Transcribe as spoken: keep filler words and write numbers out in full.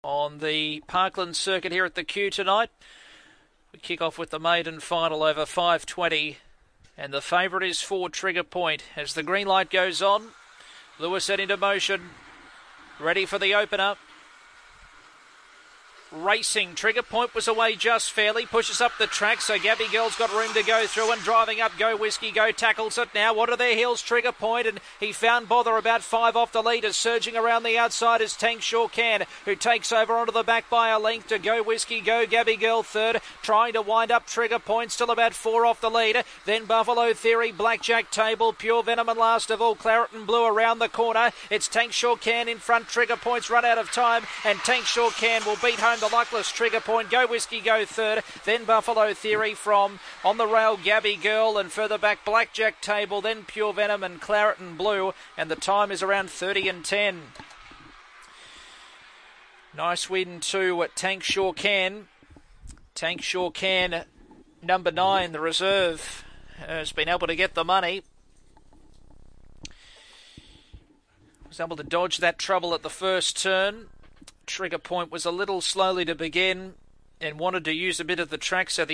on the Parkland circuit here at the Q tonight. We kick off with the maiden final over five twenty, and the favourite is for Trigger Point. As the green light goes on, Lewis set into motion, ready for the opener. Racing, Trigger Point was away just fairly, pushes up the track, so Gabby Girl's got room to go through, and driving up, Go Whiskey Go tackles it now. What are their heels? Trigger Point, and he found Bother about five off the leaders. Surging around the outside is Tank Sure Can, who takes over onto the back by a length to Go Whiskey Go. Gabby Girl third, trying to wind up Trigger Point, still about four off the lead. Then Buffalo Theory, Blackjack Table, Pure Venom, and last of all Claret and Blue around the corner. It's Tank Sure Can in front. Trigger Point's run out of time, and Tank Sure Can will beat home the luckless Trigger Point. Go Whiskey Go third, then Buffalo Theory from on the rail Gabby Girl, and further back Blackjack Table, then Pure Venom and Claret and Blue, and the time is around thirty and ten. Nice win to Tank Sure Can. Tank Sure Can, number nine, the reserve, has been able to get the money. Was able to dodge that trouble at the first turn. Trigger Point was a little slowly to begin and wanted to use a bit of the track, so the